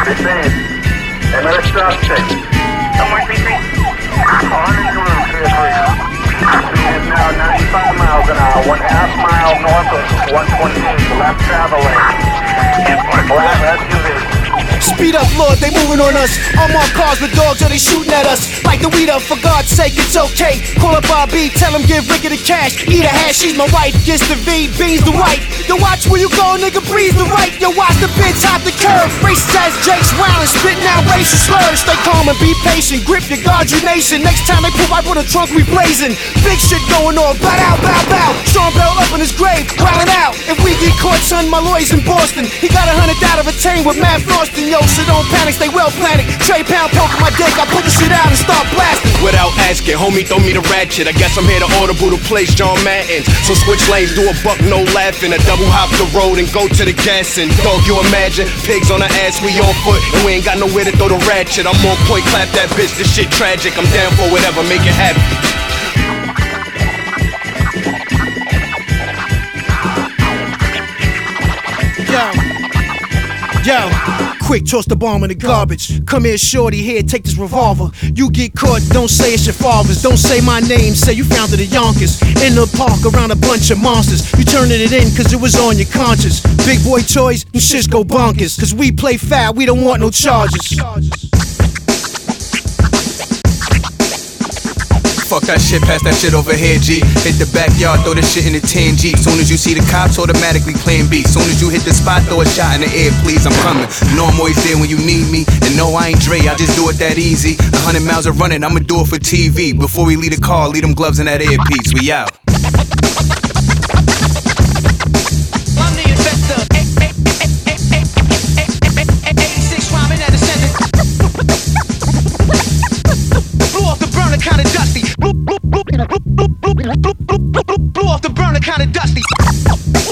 Descend. Another stop check. Somewhere, CC. On into room 303. Speed is now 95 miles an hour, 1/2 mile north of 128, left travel lane. Black SUV. Speed up, Lord, they moving on us. Unmarked cars with dogs, or they shooting at us. Like the weed up, for God's sake, it's okay. Call up RB, tell him give Ricky the cash. Eat a hash, she's my wife, gets the V, B's the white. Yo, watch where you go, nigga, breathe the right. Yo, watch the bitch hop the curve. Racist ass Jake's wildin', spitting out racial slurs. Stay calm and be patient, grip your guard, you nation. Next time they pull right with a trunk, we blazing. Big shit going on, bow out, bow bow. Sean Bell up in his grave, wildin' out. If we get caught, son, my lawyer's in Boston. He got 100 out of a chain with Matt Frostin'. Yo, so don't panic, stay well planted. Trey Pound poking my dick, I pull the shit out and start blasting. Without asking, homie, throw me the ratchet. I guess I'm here to audible to place John Madden. So switch lanes, do a buck, no laughing. A double hop the road and go to the gas. And dog, you imagine, pigs on the ass, we on foot. And we ain't got nowhere to throw the ratchet. I'm on point, clap that bitch, this shit tragic. I'm down for whatever, make it happen. Yo, quick, toss the bomb in the garbage. Come here, shorty, here, take this revolver. You get caught, don't say it's your father's. Don't say my name, say you found it at Yonkers. In the park, around a bunch of monsters. You turning it in, cause it was on your conscience. Big boy toys, them shits go bonkers. Cause we play foul, we don't want no charges. Fuck that shit, pass that shit over here, G. Hit the backyard, throw this shit in the 10G. Soon as you see the cops, automatically playing B. Soon as you hit the spot, throw a shot in the air, please, I'm coming. Know I'm always there when you need me. And no, I ain't Dre, I just do it that easy. 100 miles of running, I'ma do it for TV. Before we leave the car, leave them gloves in that earpiece. We out. I'm the investor. 86 rhyming at the center. Blew off the burner, kinda dusty. Blew off the burner, kinda dusty.